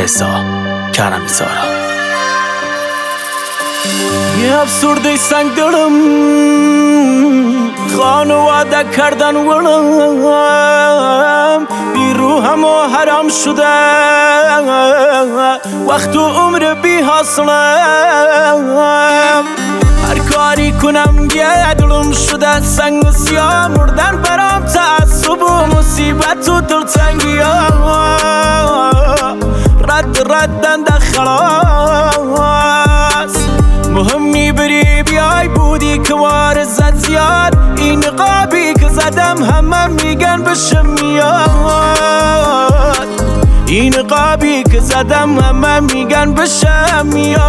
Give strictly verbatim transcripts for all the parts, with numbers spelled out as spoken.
رضا کرمی زارا. یه افسرده سنگ دلم خانواده کردن ولم بی روحم و حرام شده وقت و عمر بی حاصلم هر کاری کنم یه دلم شده سنگ و سیاه مردن برام تعصب و مصیبت و دلتنگی رد ردن در خلاص مهمی بری بیای بودی که وارزت زیاد این نقابی که زدم همه میگن بشم میاد این نقابی که زدم همه میگن بشم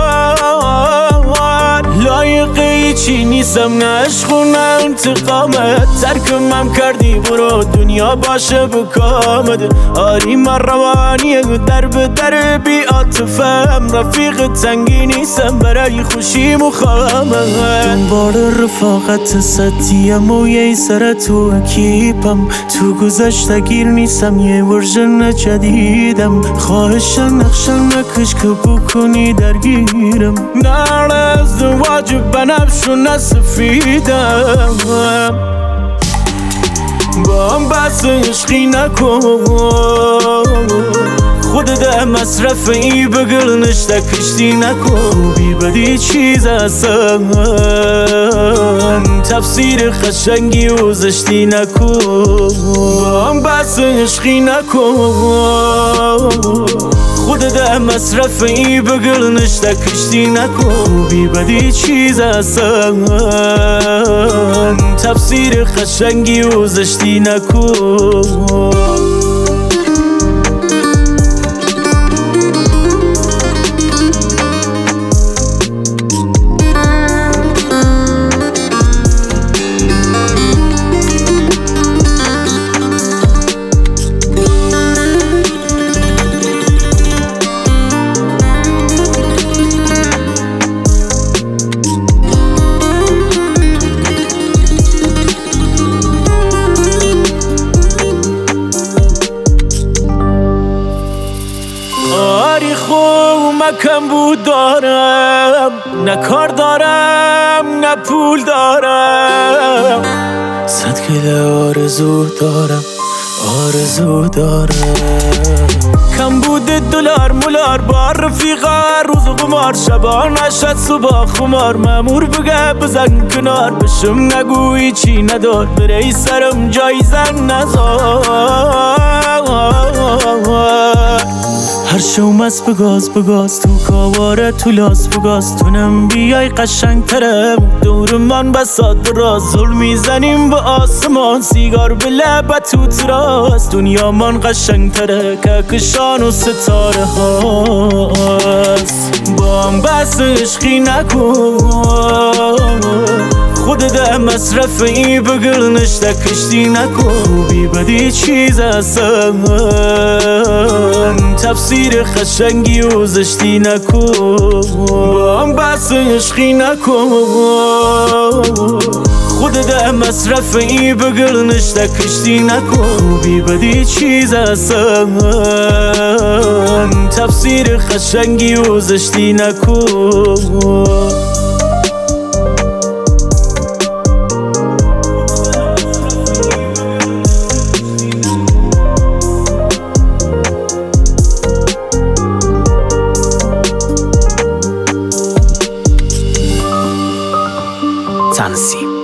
میاد لایقه چی نیستم نه عشق و نه انتقامت ترکمم کردی برو دنیا باشه بکامد آری من روانی در به در بی عاطفم رفیق تنگی نیستم برای خوشی مخامت دنبال رفاقت ستیم و یه سر تو اکیپم تو گذشته گیر نیستم یه ورژن جدیدم خواهش نقشن نکش که بکنی درگیرم نه ازدواج بنفش و نسفیدم با هم بحث عشقی نکن خودت مصرف ای بگل نشته کشتی نکن بی بدی چیز اصلا تفسیر خشنگی و زشتی نکن با هم بحث عشقی نکن خودت مصرف ای بگل نشته کشتی نکن بی بدی چیز اصلا تفسیر خشنگی و زشتی نکن کم بود دارم نه کار دارم نه پول دارم صد کل آرزو دارم آرزو دارم کم بود دلار مولار با رفیقا روز قمار شبا نشد صبح خمار مامور بگه بزن کنار بشم نگویی چی ندار بری سرم جای زن نزار هر شو مست بگاز بگاز تو کاواره تو لاس بگاز تونم بیای قشنگ ترم دور من بساد راز ظلم میزنیم به آسمان سیگار به لبت تو تراس دنیا من قشنگ تره که کشان و ستاره هاست با هم بس عشقی نکن خودت مصرف ای بگل نشته کشتی نکن بی بدی چیز اصلا تفسیر خشنگی و زشتی نکن با هم بس عشقی نکن خودت مصرف ای بگل نشته کشتی نکن بی بدی چیز اصلا تفسیر خشنگی و زشتی نکن تنظیم